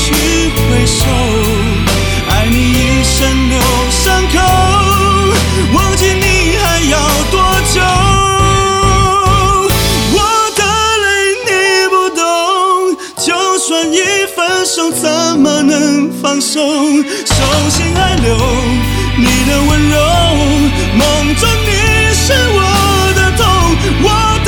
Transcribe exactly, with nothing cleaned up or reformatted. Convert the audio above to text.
去回首，爱你一生留伤口，忘记你还要多久？我的泪你不懂，就算一分手怎么能放手？手心还留你的温柔，梦中你是我的痛，我